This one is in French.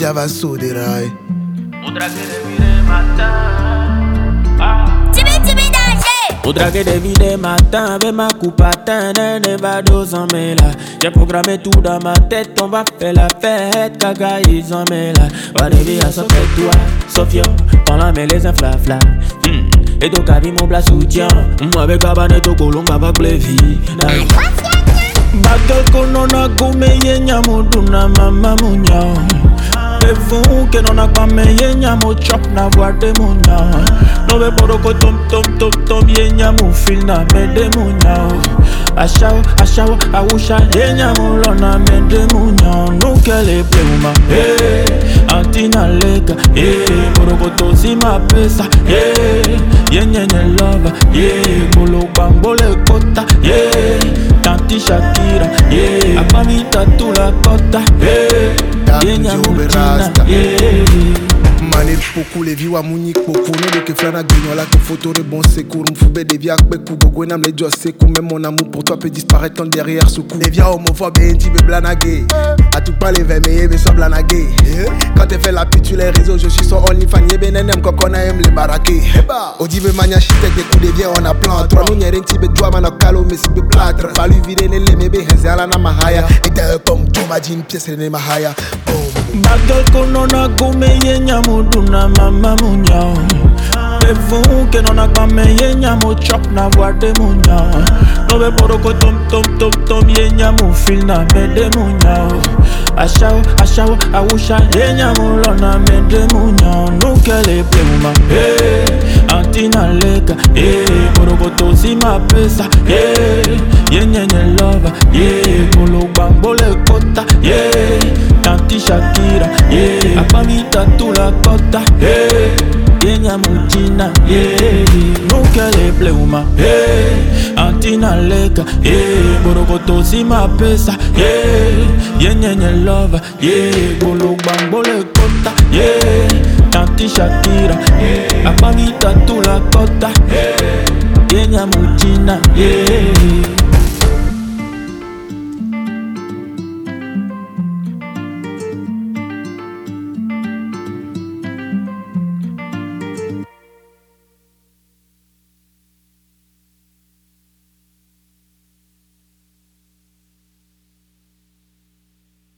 Dia va soudérail. Au draguer des vies des matins, avec ma coupe à teint, ne va 200 000. J'ai programmé tout dans ma tête, on va faire la fête, caca ils en mêlent. Va lever à son tête, toi, Sophia, prends la mêlée, les inflafla. Et donc, à vie, mon blas soutien. Moi, avec Cabanet, au colon, va clévi. Bagal kono na gume ye nyamuduna mama munya. Evu que non a kame ye nyamu chop na voide munya. No be poroko tom ye nyamu fil na mede munya. Ashawo awusha ye nyamu lona mede munya. No kele pleuma eh antina leka eh poroko to si ma pesa eh ye nyenye love eh bolo bambole kota eh Tanti Shakira, yeah. Apamita tu la cota, yeah. Yenya moutina, yeah. Manel poku les viwa munik poku no de que flana guignola que photo de bon secours m'foube des vias beku gogo nam les jos sekou même mon amour pour toi peut disparaître derrière ce coup les vias homophobe et inti be blanagé à tout pas les vermeils mais sans blanagé quand tu fais la pute sur les réseaux je suis son OnlyFans yé benenem kokona aime les baraquer Odive mania chitek des coups des viens on a plan trois nous nyere inti be doa mana kalo mais si be plâtre pas lui vider les mebe hezala na mahaya et d'un pomme tu m'as dit une pièce ne mahaya Bagal kono na gume ye nyamuduna mama munya. Evu que non a kame ye nyamu chop na voide munya. No be poroko tom ye nyamu fil na mede munya. Ashawo awusha ye nyamu lona mede munya. No kele pleuma eh antina leka eh poroko to si ma pesa eh ye nyenye love yeah bolo bambole kota yeah Tanti Shakira, yeah. Apamita tu la cota, yeah. Yenya moutina, yeah. No kele pleuma, yeah. Antina leka, yeah. Borokoto si ma pesa, yeah. Yenye love, yeah. Bolo bambole kota, yeah. Tanti Shakira, yeah. Apamita tu la cota.